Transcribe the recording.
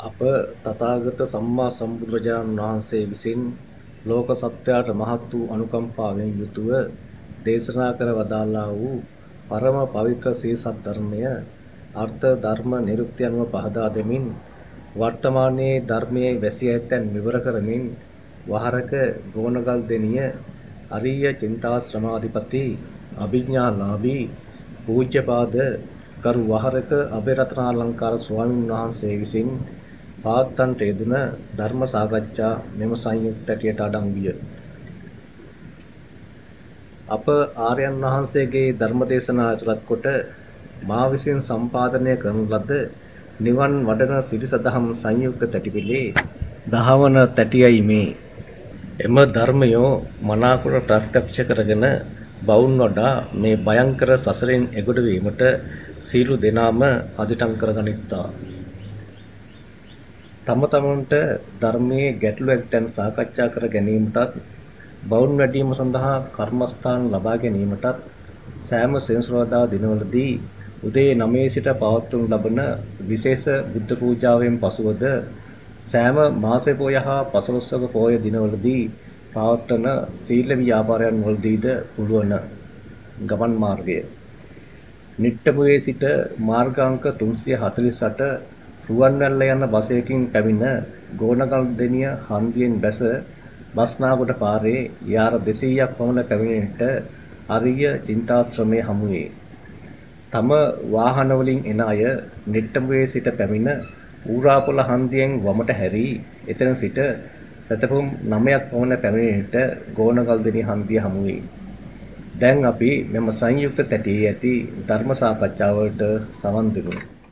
අප තථාගත සම්මා සම්බුදුරජාණන් වහන්සේ විසින් ලෝක සත්වයාට මහත් වූ අනුකම්පාවෙන් යුතුව දේශනා කර වදාළා වූ පරම පවිත්‍ර ශ්‍රී සද්ධර්මය අර්ථ ධර්ම නිරුක්ති අනුව පහදා දෙමින් වර්තමානයේ ධර්මයේ වැසී ඇතැන් විවර කරමින් වහරක ගෝනගල් දෙනිය අරිය චින්තාශ්‍රමාධිපති අභිඥාලාභී පූජ්‍යපාද කරු වහරක අබේරත්නාලංකාර ස්වාමීන් වහන්සේ විසින් පවත්වන්නට යෙදුන ධර්ම සාකච්ඡා මෙම සංයුක්ත ඇටියට අඩංගු විය. අප ආර්යයන් වහන්සේගේ ධර්ම දේශනා ඇතුළත් කොට මා විසින් සම්පාදනය කරන ලද නිවන් වඩන සිරිසදහම් සංයුක්ත තැටිපිලේ 10 වන තැටියයි මේ. එම ධර්මයෝ මනාකොට ප්‍රත්‍යක්ෂ කරගෙන බවුන් වඩා මේ භයංකර සසරෙන් එගොඩ වීමට සීලු දෙනාම අදිටන් කරගනිත්තා. තම තමන්ට ධර්මයේ ගැටලු ඇත්තන් සාකච්ඡා කර ගැනීමටත් බවුන් වැඩිම සඳහා කර්මස්ථාන ලබා ගැනීමටත් සෑම සෙනසුරාදා දිනවලදී උදේ 9 සිට පවත්වනු ලබන විශේෂ බුද්ධ පූජාවෙන් පසුවද සෑම මාසේ පොය හා පසළොස්වක පොය දිනවලදී පවත්වන සීල ව්‍යාපාරයන් වලදීද පුළුවන් ගමන් මාර්ගය. නිට්ටඹුවේ සිට මාර්ගාංක 348 රුවන්වැල්ල යන බස් එකකින් පැමිණ ගෝනගල් දෙනිය හන්දියෙන් බැස බස්නාගොඩ පාරේ යාර 200ක් පමණ පැමිණෙන්නට අරිය චින්තාශ්‍රමයේ හමුවේ. තම වාහන වලින් එන අය නිට්ටඹුවේ සිට පැමිණ ඌරාපොළ හන්දියෙන් වමට හැරී එතන සිට සතපුම් 9ක් පමණ පැමිණෙන්නට ගෝනගල් දෙනිය හන්දිය හමුවේ. දැන් අපි මෙම සංයුක්ත තැටියේ ඇති ධර්ම සාකච්ඡාවලට සවන් දෙමු.